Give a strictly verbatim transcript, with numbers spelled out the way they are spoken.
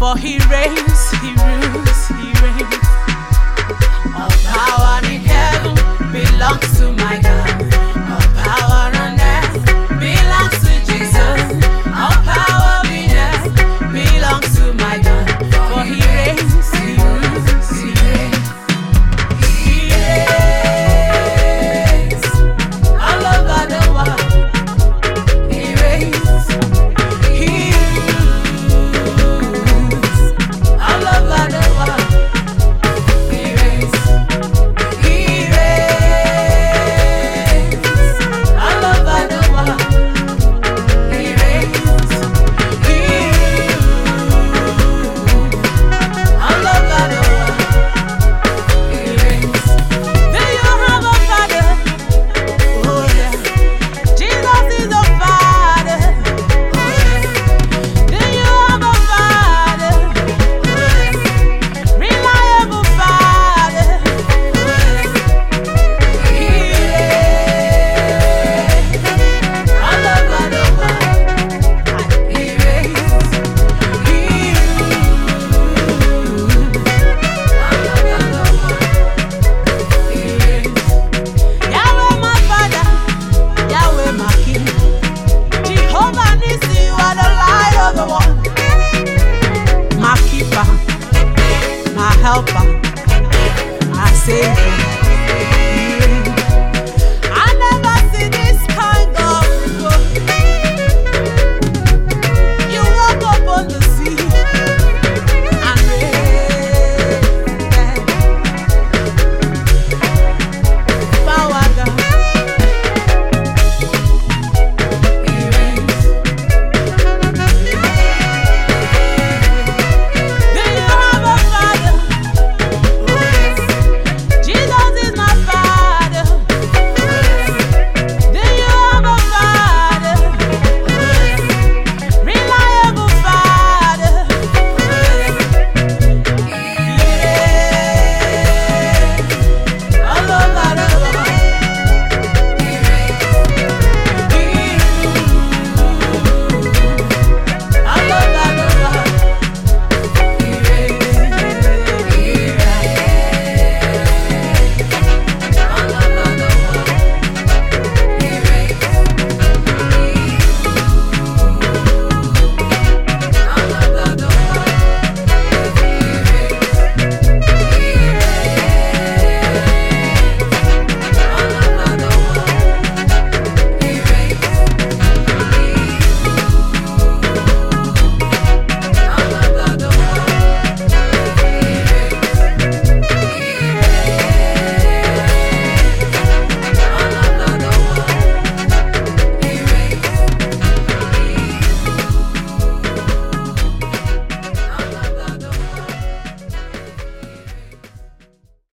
For he reigns, he rules, he reigns. All power in heaven belongs to my God. All power on earth belongs to Jesus. All power in earth belongs to my God. For he reigns, he rules, he reigns. He reigns all over the world. He reigns, he rules all over the world. He reigns, he reigns all over the world. He reigns, he rules all over the world. He reigns. Do you have a father? Oh yeah. Jesus is a father. Oh yeah. Do you have a father? Oh yeah. Reliable father. Oh yeah. He reigns all over the world. He reigns. He Yahweh my father, Yahweh my king, Jehovah Nissi, you are the light of the world, my keeper, my helper, my savior.